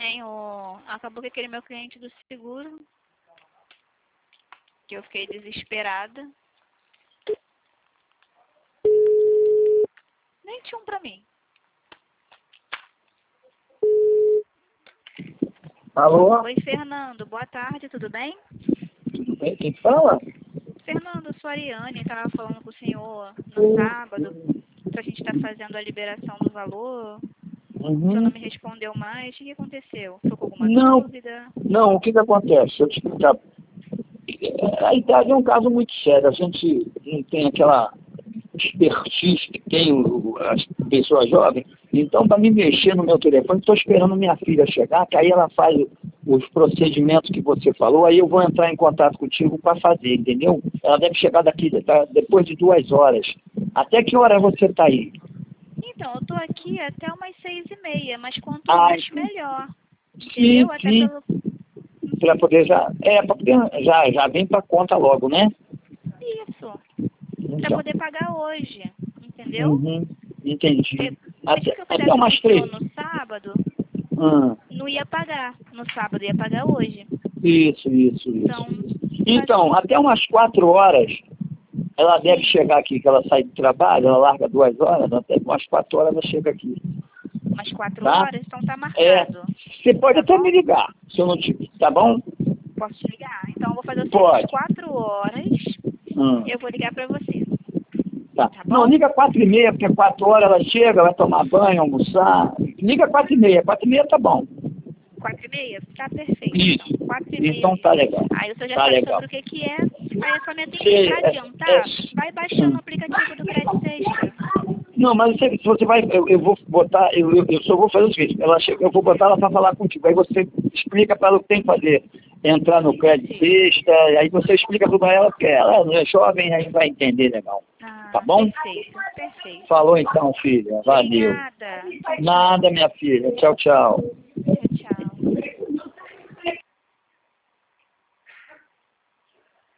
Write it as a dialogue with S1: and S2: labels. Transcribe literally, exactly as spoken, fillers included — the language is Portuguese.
S1: Hein, o... Acabou que aquele meu cliente do seguro, que eu fiquei desesperada. Nem tinha um pra mim.
S2: Alô?
S1: Oi, Fernando. Boa tarde, tudo bem?
S2: Tudo bem? Quem fala?
S1: Fernando, eu sou a Ariane, estava falando com o senhor no sábado, para a gente estar fazendo a liberação do valor.
S2: Uhum.
S1: O senhor não me respondeu mais. O que aconteceu? Ficou com alguma
S2: Não,
S1: dúvida?
S2: não, o que que acontece? Deixa eu te explicar. A idade é um caso muito sério. A gente não tem aquela expertise que tem o- as pessoas jovens. Então, para me mexer no meu telefone, estou esperando minha filha chegar, que aí ela faz os procedimentos que você falou, aí eu vou entrar em contato contigo para fazer, entendeu? Ela deve chegar daqui tá, depois de duas horas. Até que hora você está aí?
S1: Então, eu estou aqui até umas seis e meia, mas quanto
S2: Ah,
S1: antes, melhor.
S2: sim,
S1: Entendeu? Até
S2: sim.
S1: pelo...
S2: Para poder já. É, para poder. Já, já vem para conta logo, né?
S1: Isso. Para
S2: Então.
S1: poder pagar hoje. Entendeu?
S2: Uhum, entendi.
S1: Porque mesmo
S2: Até,
S1: que eu
S2: até
S1: fizesse com
S2: umas
S1: o senhor
S2: três.
S1: no sábado,
S2: Hum,
S1: não ia pagar. No sábado ia pagar hoje.
S2: isso, isso,
S1: Então,
S2: isso. Então,
S1: fazia...
S2: até umas quatro horas, ela deve
S1: Sim.
S2: chegar aqui, que ela sai do trabalho, ela larga duas horas, até umas quatro horas ela chega aqui.
S1: Umas quatro
S2: Tá?
S1: horas, então tá
S2: É,
S1: marcado.
S2: você pode
S1: Tá
S2: até
S1: bom?
S2: me ligar, se eu não te. Tá bom?
S1: Posso te ligar? Então eu vou fazer o seguinte,
S2: Pode.
S1: quatro horas
S2: Hum,
S1: eu vou ligar pra você,
S2: tá.
S1: tá
S2: Não,
S1: bom?
S2: liga quatro e meia, porque quatro horas ela chega, vai tomar banho, almoçar. Liga quatro e meia, quatro e meia tá bom.
S1: Quatro e meia? Tá perfeito, então.
S2: Isso.
S1: Quatro e meia eu
S2: Então tá
S1: ligo.
S2: legal.
S1: Aí o senhor já
S2: Tá
S1: sabe
S2: legal.
S1: sobre o que que é. Aí é só me atender.
S2: Você,
S1: Pra
S2: é, é,
S1: adiantar, vai baixando
S2: hum.
S1: o aplicativo do Crédito Extra.
S2: Não, mas você, se você vai, eu, eu vou botar, eu, eu, eu só vou fazer o seguinte, ela chega, eu vou botar ela para falar contigo, aí você explica para ela o que tem que fazer, entrar no crédito
S1: Isso.
S2: extra, aí você explica tudo para ela, porque ela não é jovem, aí vai entender legal, tá
S1: Ah,
S2: bom?
S1: perfeito, perfeito.
S2: Falou então, filha, valeu.
S1: Obrigada. Tchau, tchau.
S2: Nada, minha filha, tchau, tchau.